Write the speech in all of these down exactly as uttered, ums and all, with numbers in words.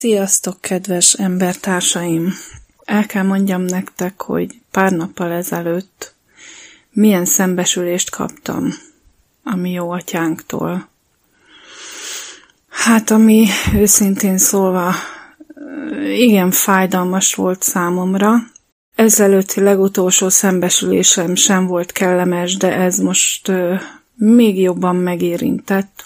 Sziasztok, kedves embertársaim! El kell mondjam nektek, hogy pár nappal ezelőtt milyen szembesülést kaptam a mi jó atyánktól. Hát, ami őszintén szólva igen fájdalmas volt számomra. Ezelőtti legutolsó szembesülésem sem volt kellemes, de ez most uh, még jobban megérintett.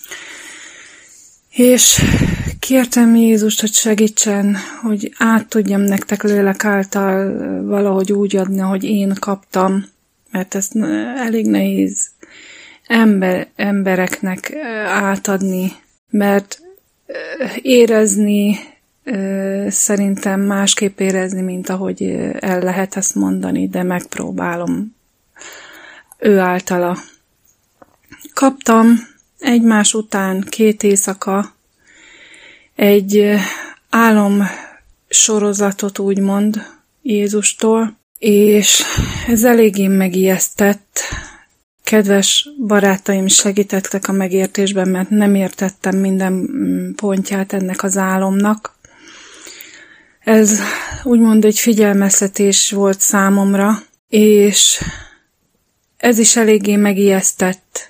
És kértem Jézust, hogy segítsen, hogy át tudjam nektek lélek által valahogy úgy adni, hogy én kaptam, mert ezt elég nehéz ember, embereknek átadni, mert érezni szerintem másképp érezni, mint ahogy el lehet ezt mondani, de megpróbálom ő általa. Kaptam egymás után két éjszaka egy álom sorozatot úgymond Jézustól, és ez eléggé megijesztett. Kedves barátaim, segítettek a megértésben, mert nem értettem minden pontját ennek az álomnak. Ez úgymond egy figyelmeztetés volt számomra, és ez is eléggé megijesztett.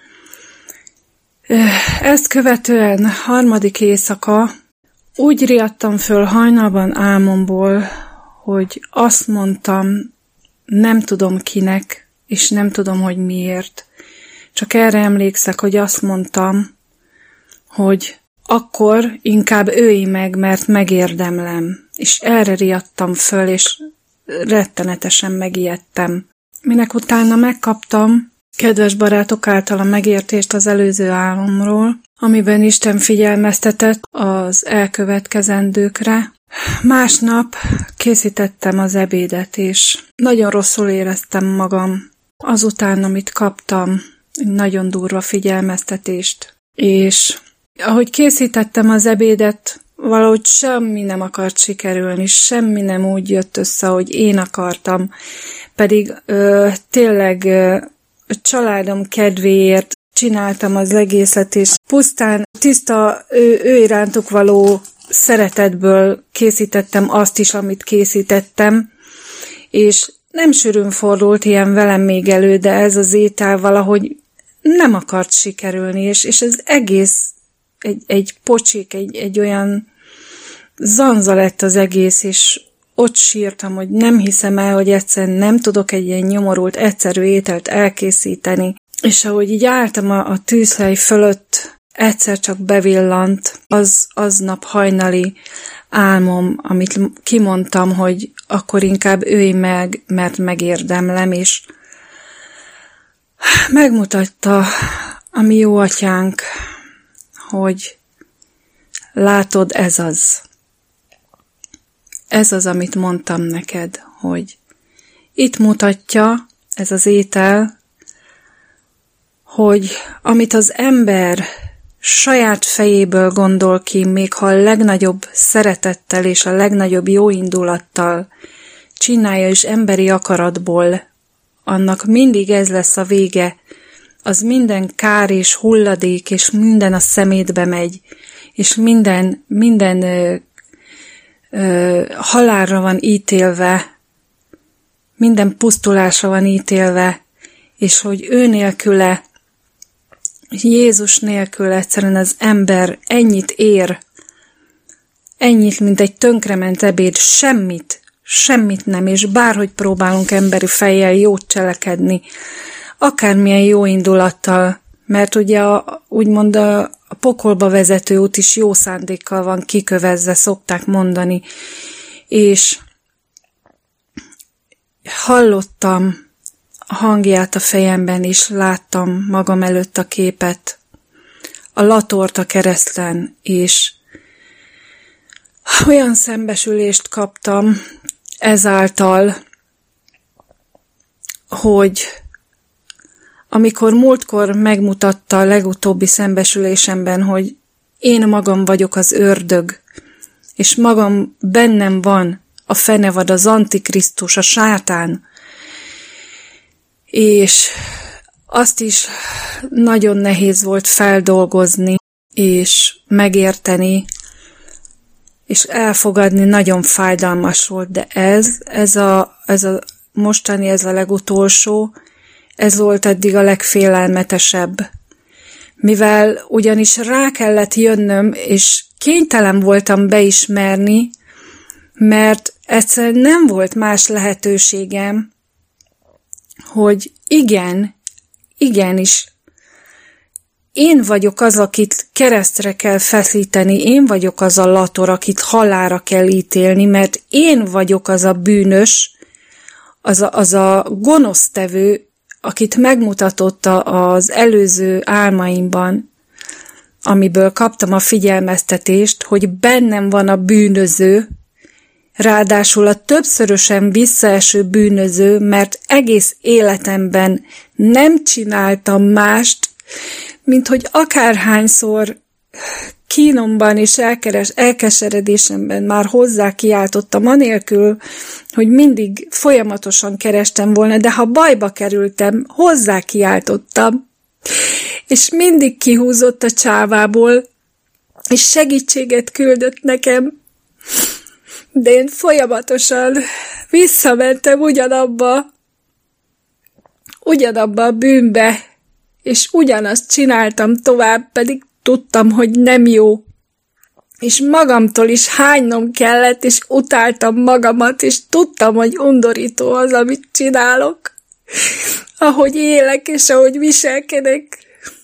Ezt követően harmadik éjszaka úgy riadtam föl hajnalban álmomból, hogy azt mondtam, nem tudom kinek, és nem tudom, hogy miért. Csak erre emlékszek, hogy azt mondtam, hogy akkor inkább ölj meg, mert megérdemlem. És erre riadtam föl, és rettenetesen megijedtem. Minek utána megkaptam kedves barátok által a megértést az előző álomról, amiben Isten figyelmeztetett az elkövetkezendőkre. Másnap készítettem az ebédet, és nagyon rosszul éreztem magam azután, amit kaptam, egy nagyon durva figyelmeztetést. És ahogy készítettem az ebédet, valahogy semmi nem akart sikerülni, semmi nem úgy jött össze, hogy én akartam, pedig ö, tényleg ö, a családom kedvéért csináltam az egészet, és pusztán tiszta ő, ő irántuk való szeretetből készítettem azt is, amit készítettem, és nem sűrűn fordult ilyen velem még elő, de ez az étel valahogy nem akart sikerülni, és, és ez egész egy, egy pocsik, egy, egy olyan zanza lett az egész, és ott sírtam, hogy nem hiszem el, hogy egyszerűen nem tudok egy ilyen nyomorult, egyszerű ételt elkészíteni. És ahogy így álltam a, a tűzhely fölött, egyszer csak bevillant az aznap hajnali álmom, amit kimondtam, hogy akkor inkább ölj meg, mert megérdemlem, és megmutatta a mi jó atyánk, hogy látod, ez az. Ez az, amit mondtam neked, hogy itt mutatja ez az étel, hogy amit az ember saját fejéből gondol ki, még ha a legnagyobb szeretettel és a legnagyobb jóindulattal csinálja és emberi akaratból, annak mindig ez lesz a vége, az minden kár és hulladék, és minden a szemétbe megy, és minden, minden ö, ö, halálra van ítélve, minden pusztulásra van ítélve, és hogy ő nélküle, Jézus nélkül egyszerűen az ember ennyit ér, ennyit, mint egy tönkrement ebéd, semmit, semmit nem, és bárhogy próbálunk emberi fejjel jót cselekedni, akármilyen jó indulattal, mert ugye a, úgymond a, a pokolba vezető út is jó szándékkal van kikövezve, szokták mondani, és hallottam a hangját a fejemben, és láttam magam előtt a képet, a latort a kereszten, és olyan szembesülést kaptam ezáltal, hogy amikor múltkor megmutatta a legutóbbi szembesülésemben, hogy én magam vagyok az ördög, és magam bennem van a fenevad, az antikrisztus, a sátán, és azt is nagyon nehéz volt feldolgozni, és megérteni, és elfogadni nagyon fájdalmas volt, de ez, ez a, ez a mostani, ez a legutolsó, ez volt eddig a legfélelmetesebb. Mivel ugyanis rá kellett jönnöm, és kénytelen voltam beismerni, mert egyszerűen nem volt más lehetőségem, hogy igen, igenis, én vagyok az, akit keresztre kell feszíteni, én vagyok az a lator, akit halálra kell ítélni, mert én vagyok az a bűnös, az a, az a gonosztevő, akit megmutatott az előző álmaimban, amiből kaptam a figyelmeztetést, hogy bennem van a bűnöző, ráadásul a többszörösen visszaeső bűnöző, mert egész életemben nem csináltam mást, mint hogy akárhányszor kínomban és elkeres, elkeseredésemben már hozzá kiáltottam, anélkül, hogy mindig folyamatosan kerestem volna, de ha bajba kerültem, hozzá kiáltottam, és mindig kihúzott a csávából, és segítséget küldött nekem, de én folyamatosan visszamentem ugyanabba, ugyanabba a bűnbe, és ugyanazt csináltam tovább, pedig tudtam, hogy nem jó. És magamtól is hánynom kellett, és utáltam magamat, és tudtam, hogy undorító az, amit csinálok. Ahogy élek, és ahogy viselkedek.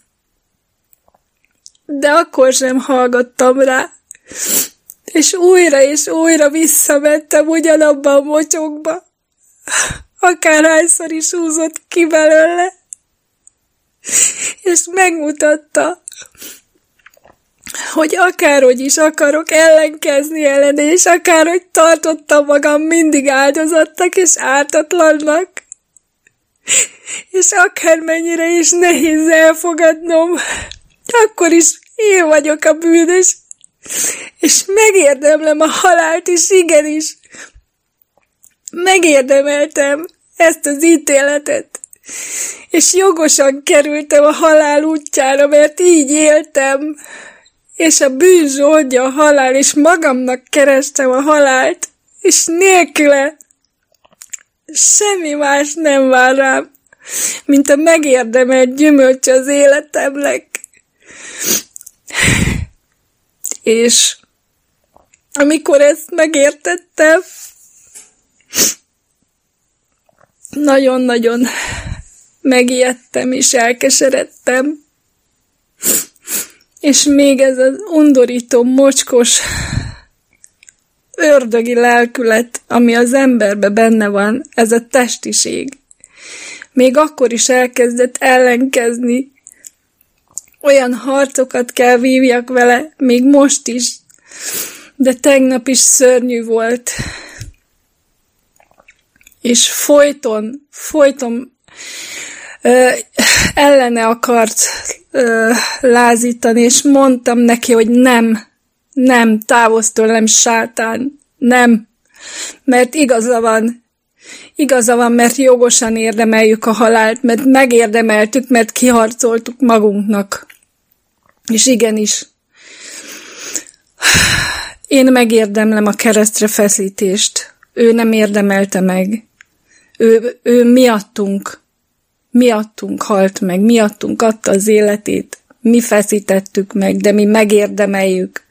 De akkor sem hallgattam rá. És újra és újra visszamentem ugyanabba a mocsokba. Akárhányszor is húzott ki belőle. És megmutatta, hogy akárhogy is akarok ellenkezni ellene, és akárhogy tartottam magam mindig áldozatnak és ártatlannak, és akármennyire is nehéz elfogadnom, akkor is én vagyok a bűnös, és megérdemlem a halált is, igenis. Megérdemeltem ezt az ítéletet, és jogosan kerültem a halál útjára, mert így éltem, és a bűn zsoldja a halál, és magamnak kerestem a halált, és nélküle semmi más nem vár rám, mint a megérdemelt gyümölcs az életemnek. És amikor ezt megértettem, nagyon-nagyon megijedtem és elkeseredtem, és még ez az undorító, mocskos, ördögi lelkület, ami az emberbe benne van, ez a testiség, még akkor is elkezdett ellenkezni, olyan harcokat kell vívjak vele, még most is, de tegnap is szörnyű volt. És folyton, folyton ö, ellene akart ö, lázítani, és mondtam neki, hogy nem, nem, távozz tőlem, sátán, nem, mert igaza van, igaza van, mert jogosan érdemeljük a halált, mert megérdemeltük, mert kiharcoltuk magunknak. És igenis, én megérdemlem a keresztre feszítést, ő nem érdemelte meg. Ő, ő miattunk, miattunk halt meg, miattunk adta az életét. Mi feszítettük meg, de mi megérdemeljük.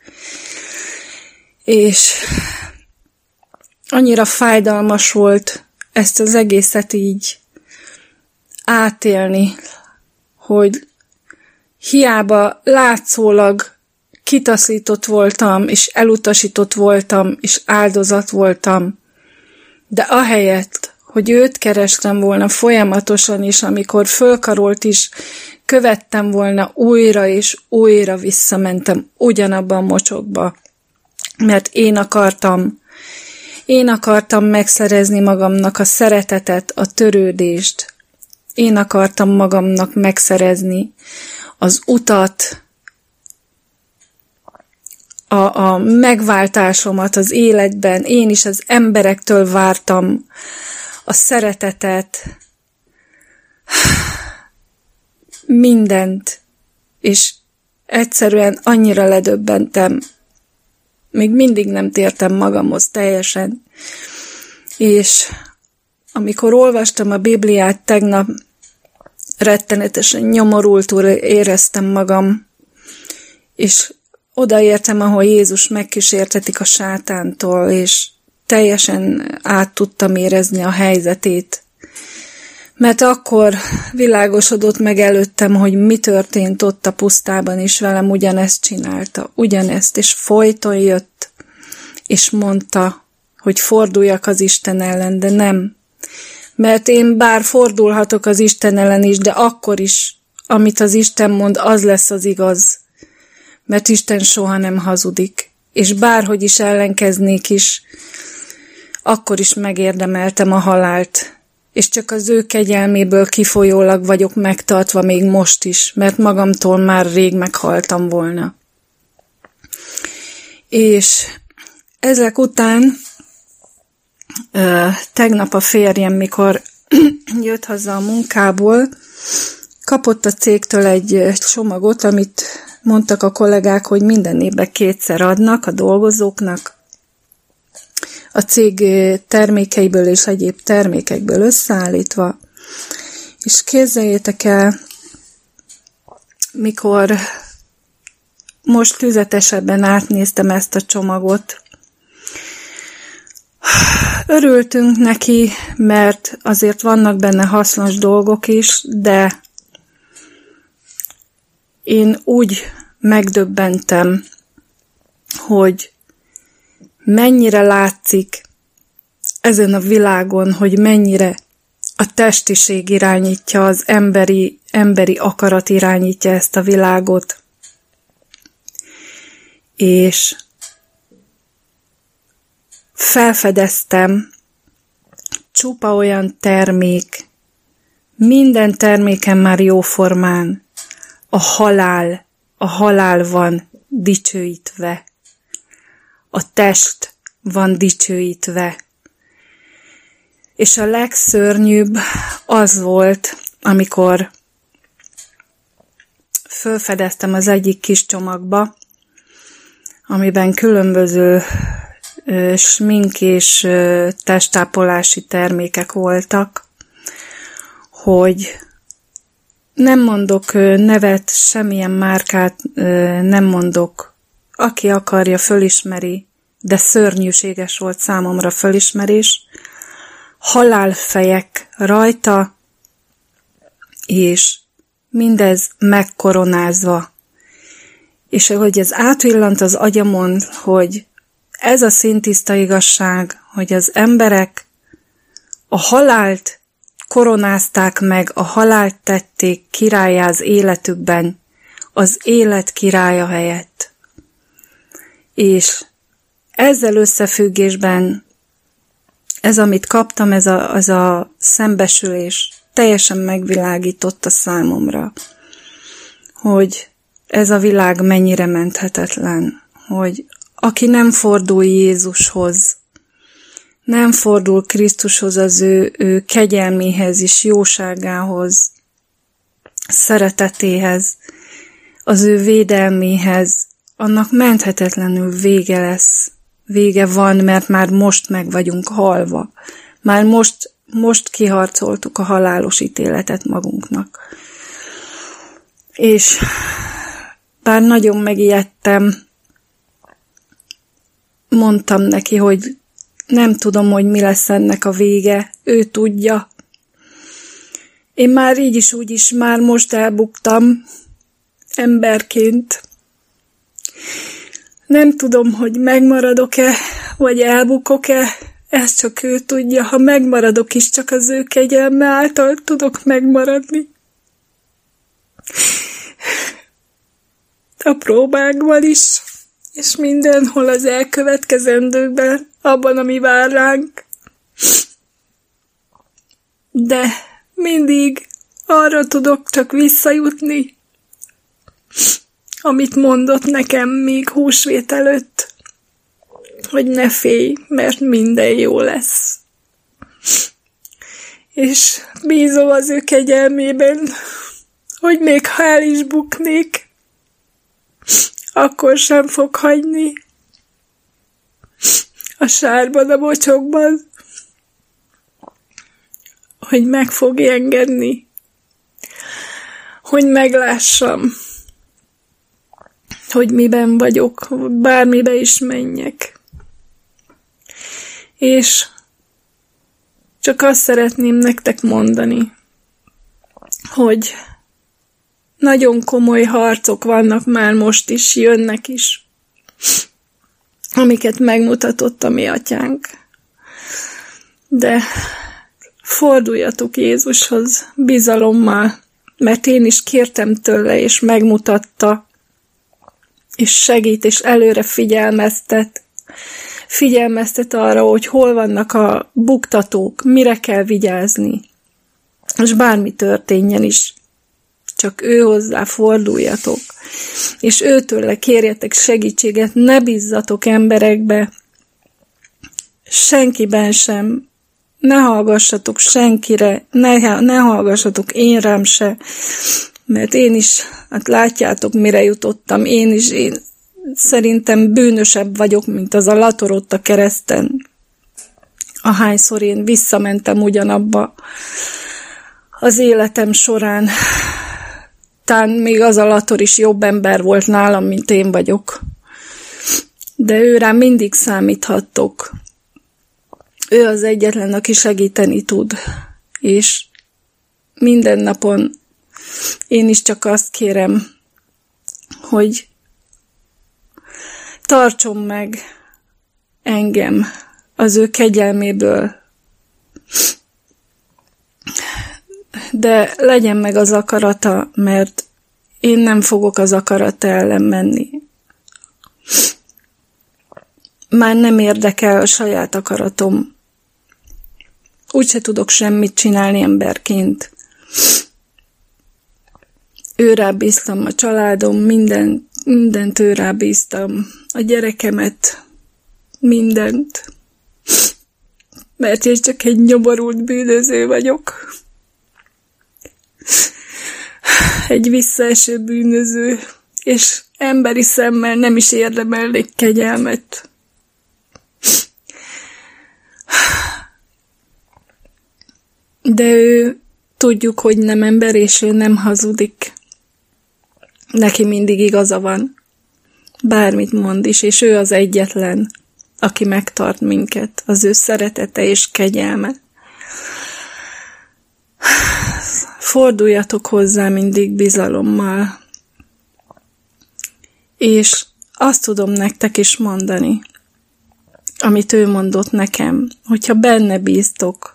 És annyira fájdalmas volt ezt az egészet így átélni, hogy hiába látszólag kitaszított voltam, és elutasított voltam, és áldozat voltam, de ahelyett, hogy őt kerestem volna folyamatosan is, amikor fölkarolt is, követtem volna újra és újra visszamentem ugyanabba a mocsokba, mert én akartam, én akartam megszerezni magamnak a szeretetet, a törődést, én akartam magamnak megszerezni az utat, a, a megváltásomat az életben, én is az emberektől vártam a szeretetet, mindent, és egyszerűen annyira ledöbbentem, még mindig nem tértem magamhoz teljesen. És amikor olvastam a Bibliát tegnap, rettenetesen nyomorultul éreztem magam, és odaértem, ahol Jézus megkísértetik a sátántól, és teljesen át tudtam érezni a helyzetét. Mert akkor világosodott meg előttem, hogy mi történt ott a pusztában, és velem ugyanezt csinálta, ugyanezt, és folyton jött, és mondta, hogy forduljak az Isten ellen, de nem. Mert én bár fordulhatok az Isten ellen is, de akkor is, amit az Isten mond, az lesz az igaz. Mert Isten soha nem hazudik. És bárhogy is ellenkeznék is, akkor is megérdemeltem a halált. És csak az ő kegyelméből kifolyólag vagyok megtartva még most is, mert magamtól már rég meghaltam volna. És ezek után tegnap a férjem, mikor jött haza a munkából, kapott a cégtől egy csomagot, amit mondtak a kollégák, hogy minden évben kétszer adnak a dolgozóknak, a cég termékeiből és egyéb termékekből összeállítva. És képzeljétek el, mikor most tüzetesebben átnéztem ezt a csomagot, örültünk neki, mert azért vannak benne hasznos dolgok is, de én úgy megdöbbentem, hogy mennyire látszik ezen a világon, hogy mennyire a testiség irányítja, az emberi, emberi akarat irányítja ezt a világot. És felfedeztem csupa olyan termék, minden terméken már jóformán a halál, a halál van dicsőítve. A test van dicsőítve. És a legszörnyűbb az volt, amikor fölfedeztem az egyik kis csomagba, amiben különböző ö, smink és ö, testápolási termékek voltak, hogy nem mondok ö, nevet, semmilyen márkát ö, nem mondok. Aki akarja, fölismeri, de szörnyűséges volt számomra fölismerés. Halálfejek rajta, és mindez megkoronázva. És hogy ez átvillant az agyamon, hogy ez a szintiszta igazság, hogy az emberek a halált koronázták meg, a halált tették királlyá az életükben, az élet királya helyett. És ezzel összefüggésben ez, amit kaptam, ez a, az a szembesülés teljesen megvilágította számomra, hogy ez a világ mennyire menthetetlen, hogy aki nem fordul Jézushoz, nem fordul Krisztushoz, az ő, ő kegyelméhez és jóságához, szeretetéhez, az ő védelméhez, annak menthetetlenül vége lesz. Vége van, mert már most meg vagyunk halva. Már most, most kiharcoltuk a halálos ítéletet magunknak. És bár nagyon megijedtem, mondtam neki, hogy nem tudom, hogy mi lesz ennek a vége. Ő tudja. Én már így is, úgy is már most elbuktam emberként. Nem tudom, hogy megmaradok-e, vagy elbukok-e, ezt csak ő tudja. Ha megmaradok is, csak az ő kegyelme által tudok megmaradni. A próbákban is, és mindenhol az elkövetkezendőkben, abban, ami vár ránk. De mindig arra tudok csak visszajutni, amit mondott nekem még húsvét előtt, hogy ne félj, mert minden jó lesz. És bízom az ő kegyelmében, hogy még ha el is buknék, akkor sem fog hagyni, a sárban, a mocsokban, hogy meg fogja engedni, hogy meglássam, hogy miben vagyok, bármibe is menjek. És csak azt szeretném nektek mondani, hogy nagyon komoly harcok vannak már most is, jönnek is, amiket megmutatott a mi atyánk. De forduljatok Jézushoz bizalommal, mert én is kértem tőle, és megmutatta, és segít, és előre figyelmeztet. Figyelmeztet arra, hogy hol vannak a buktatók, mire kell vigyázni. És bármi történjen is, csak ő hozzá forduljatok. És őtőle kérjetek segítséget, ne bízzatok emberekbe, senkiben sem, ne hallgassatok senkire, ne, ne hallgassatok én rám se, mert én is, hát látjátok, mire jutottam, én is, én szerintem bűnösebb vagyok, mint az a lator ott a kereszten. Ahányszor én visszamentem ugyanabba az életem során, talán még az a lator is jobb ember volt nálam, mint én vagyok. De ő rám mindig számíthattok. Ő az egyetlen, aki segíteni tud. És minden napon én is csak azt kérem, hogy tartson meg engem az ő kegyelméből, de legyen meg az akarata, mert én nem fogok az akarata ellen menni. Már nem érdekel a saját akaratom. Úgyse tudok semmit csinálni emberként. Őrá bíztam a családom, minden, mindent őrá bíztam. A gyerekemet, mindent. Mert én csak egy nyomorult bűnöző vagyok. Egy visszaeső bűnöző, és emberi szemmel nem is érdemelnék kegyelmet. De ő, tudjuk, hogy nem ember, és ő nem hazudik. Neki mindig igaza van. Bármit mond is, és ő az egyetlen, aki megtart minket, az ő szeretete és kegyelme. Forduljatok hozzá mindig bizalommal. És azt tudom nektek is mondani, amit ő mondott nekem, hogyha benne bíztok,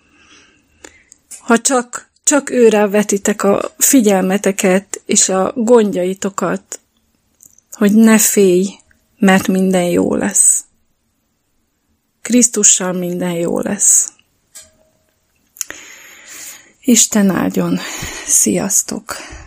ha csak, csak őre vetitek a figyelmeteket és a gondjaitokat, hogy ne félj, mert minden jó lesz. Krisztussal minden jó lesz. Isten áldjon! Sziasztok!